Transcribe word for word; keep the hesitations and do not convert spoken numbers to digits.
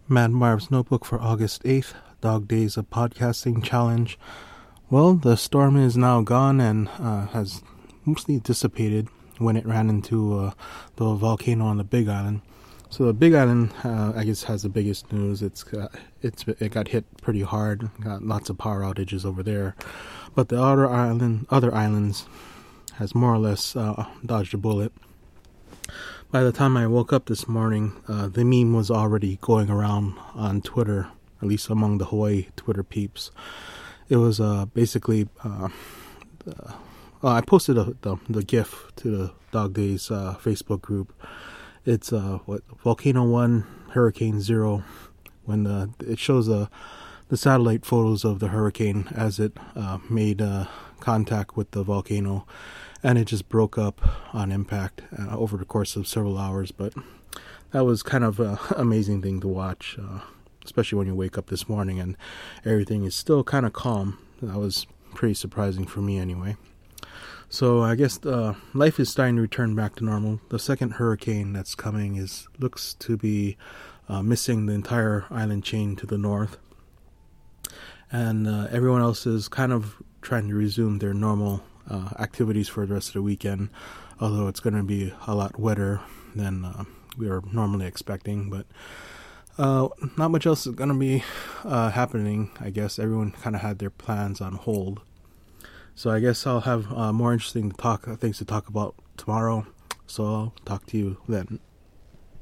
Mad Marv's Notebook for August eighth, Dog Days of Podcasting Challenge. Well, the storm is now gone and uh, has mostly dissipated when it ran into uh, the volcano on the Big Island. So the Big Island, uh, I guess, has the biggest news. It's got, it's it got hit pretty hard. Got lots of power outages over there, but the other island, other islands, has more or less uh, dodged a bullet. By the time I woke up this morning, uh, the meme was already going around on Twitter, at least among the Hawaii Twitter peeps. It was uh, basically, uh, uh, I posted a, the the GIF to the Dog Days uh, Facebook group. It's uh, what Volcano One, Hurricane Zero. When the it shows the uh, the satellite photos of the hurricane as it uh, made uh, contact with the volcano. And it just broke up on impact uh, over the course of several hours. But that was kind of an amazing thing to watch, uh, especially when you wake up this morning and everything is still kind of calm. That was pretty surprising for me anyway. So I guess uh, life is starting to return back to normal. The second hurricane that's coming is looks to be uh, missing the entire island chain to the north. And uh, everyone else is kind of trying to resume their normal Uh, activities for the rest of the weekend, although it's going to be a lot wetter than uh, we were normally expecting. But uh, not much else is going to be uh, happening. I guess everyone kind of had their plans on hold. So I guess I'll have uh, more interesting talk things to talk about tomorrow. So I'll talk to you then.